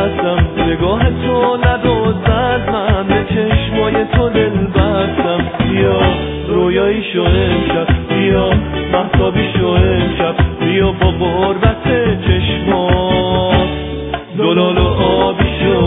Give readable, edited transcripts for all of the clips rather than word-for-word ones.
هستم، نگاه تو ندوز از من، به چشمای تو دل بستم. بیا رویایی شو امشب، بیا مهتابی شو امشب، بیا با غربت چشمات زلال و آبی شو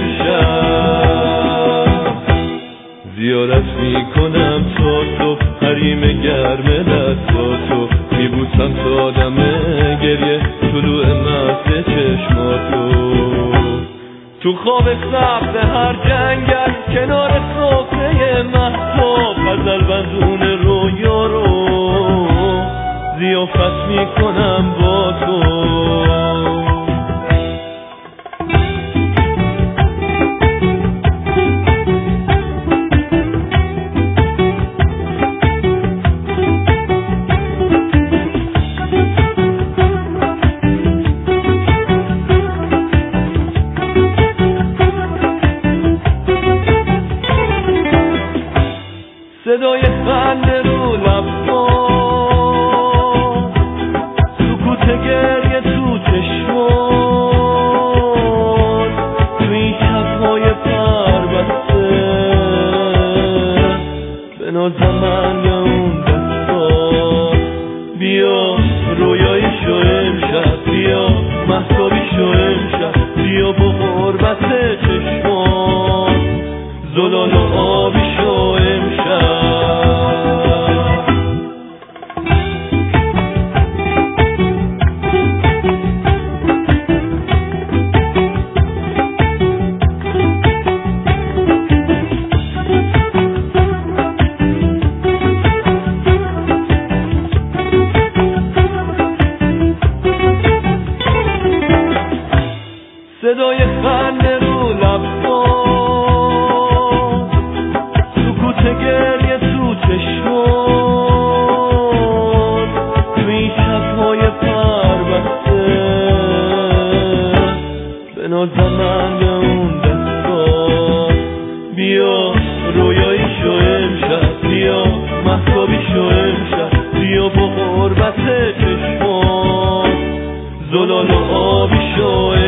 امشب. زیارت میکنم تا تو، حریم گرم دستاتو، میبوسم تا دم گریه طلوع مست چشماتو. تو خواب سبز هر جنگل کنار سفره مهتاب، غزل بندون رویا رو ضیافت میکنم با تو. صدای خنده رو لب‌ها، سکوت گریه تو چشمات، تو این شب‌های پربسته به نازم یا اون دستات. بیا رویایی شو امشب، بیا مهتابی شو امشب، بیا با غربت چشمات زلال و آبی شو امشب. صدای خنده رو لب‌ها، سکوت گریه تو چشمات، تو این شب‌های پربسته به نازم اون دستات. بیا رویایی شو امشب، بیا مهتابی شو امشب، بیا با غربت چشمات زلال و آبی شو